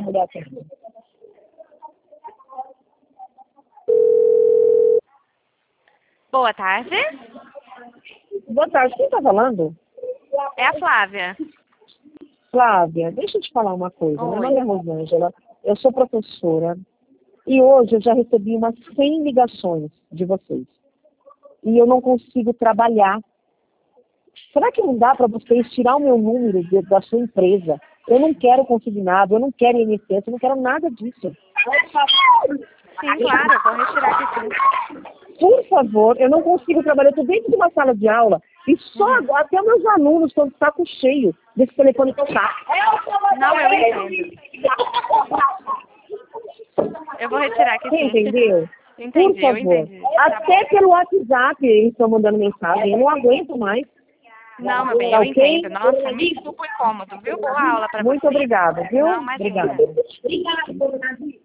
mulher atende. Boa tarde. Boa tarde, quem está falando? É a Flávia. Flávia, deixa eu te falar uma coisa. Oi. Meu nome é Rosângela, eu sou professora e hoje eu já recebi umas 100 ligações de vocês. E eu não consigo trabalhar. Será que não dá para vocês tirar o meu número da sua empresa? Eu não quero consignado, eu não quero INSS, eu não quero nada disso. Sim, claro, eu vou retirar aqui sim. Por favor, eu não consigo trabalhar. Eu estou dentro de uma sala de aula e só até meus alunos estão de saco cheio desse telefone tocar. Não, eu entendo. Eu vou retirar aqui Você sim. entendeu? Entendi, Por eu favor. entendi. Até pelo WhatsApp eles estão mandando mensagem. Eu não aguento mais. Não, meu bem, Tá eu ok? entendo. Nossa, me desculpa o incômodo, viu? Boa aula pra você. Muito obrigada, viu? Não, imagina. Obrigada.